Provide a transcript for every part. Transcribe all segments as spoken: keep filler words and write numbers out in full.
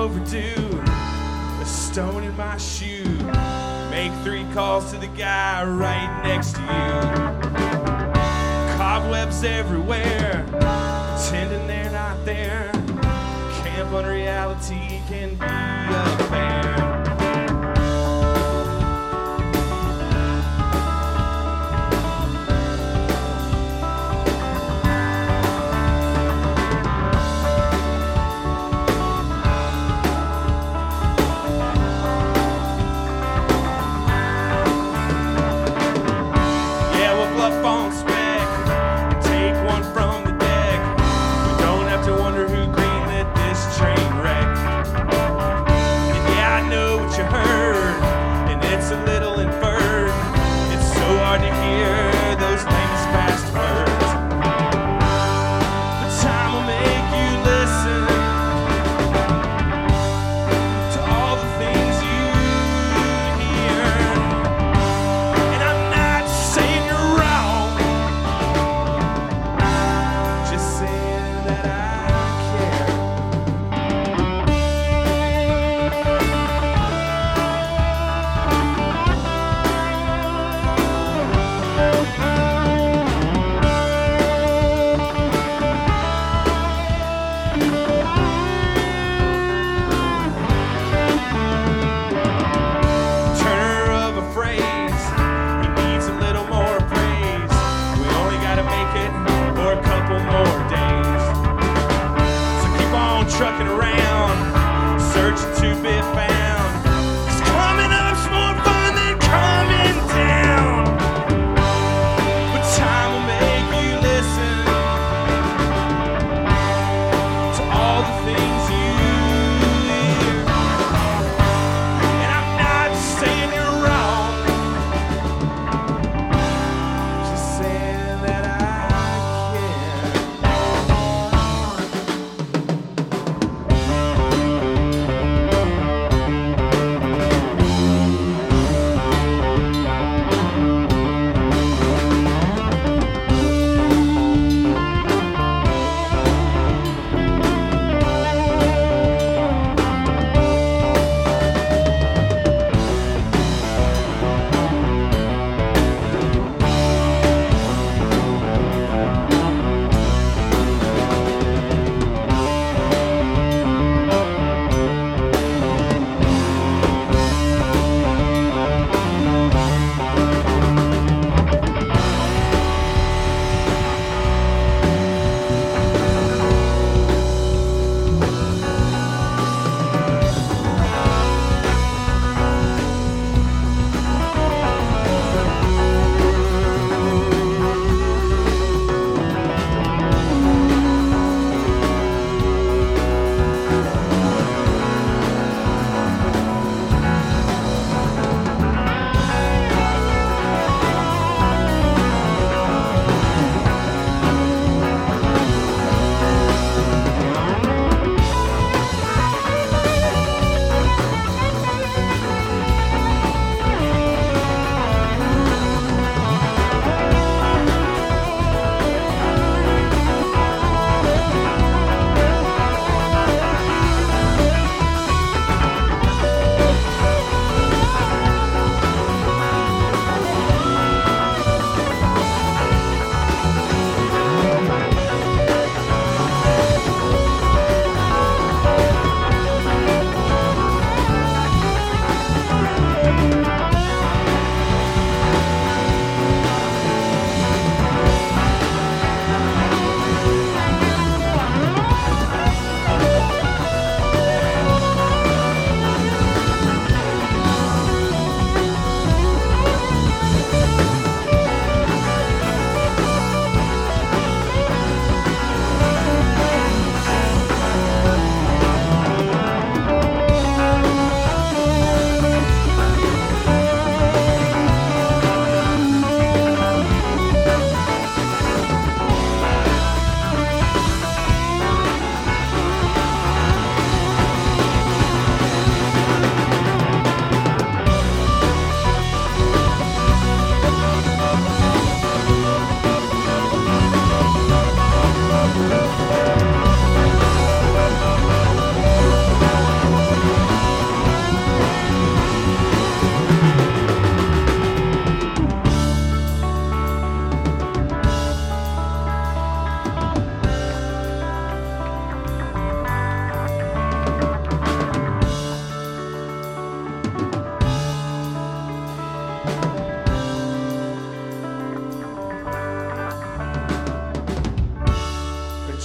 overdue. A stone in my shoe. Make three calls to the guy right next to you. Cobwebs everywhere, pretending they're not there. Camp unreality can be a affair.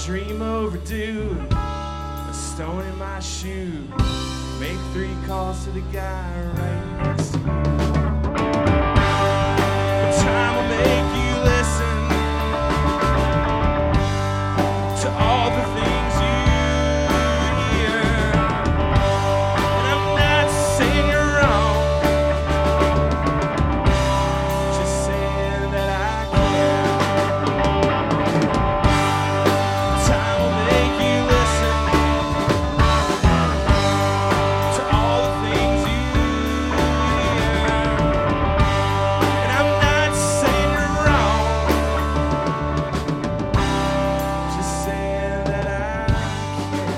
dream overdue, a stone in my shoe. Make three calls to the guy right next to you. Time will make you listen to all the things you hear. And I'm not saying you're wrong, just saying that I care. Time will make you listen to all the things you hear. And I'm not saying you're wrong, just saying that I care.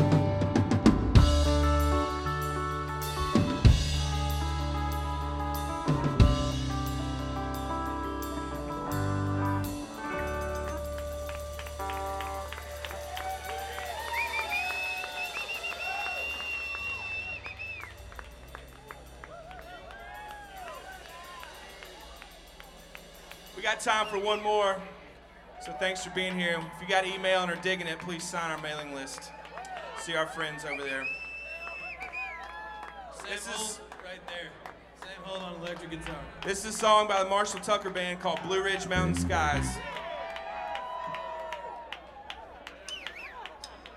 We got time for one more, so thanks for being here. If you got email and are digging it, please sign our mailing list. See our friends over there. Same This is- hold right there. Same hold on electric guitar. This is a song by the Marshall Tucker Band called Blue Ridge Mountain Skies.